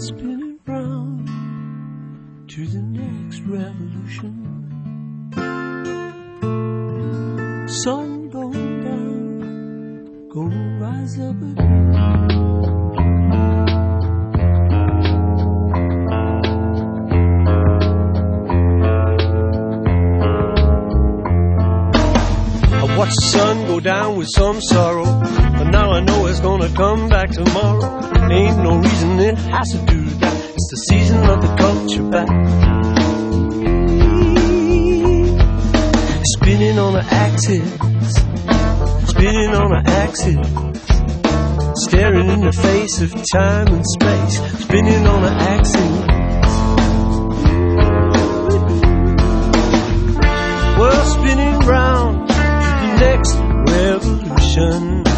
spinning round to the next revolution. Sun going down, gonna rise up again. I watched the sun go down with some sorrow, but now I know it's gonna come back tomorrow. Ain't no reason it has to do that. It's the season of the culture back. Spinning on the axis, spinning on the axis, staring in the face of time and space, spinning on the axis. Well, spinning round to the next revolution.